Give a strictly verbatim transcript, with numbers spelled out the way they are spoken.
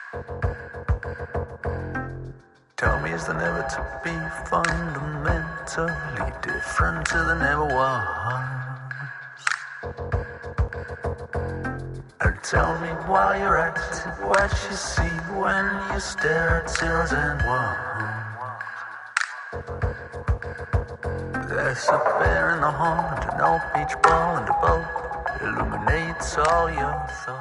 Tell me, is there never to be fundamentally different to the never was? Or tell me why you're acting what you see when you stare at zeros and ones. There's a bear in the horn and an old beach ball and a boat illuminates all your thoughts.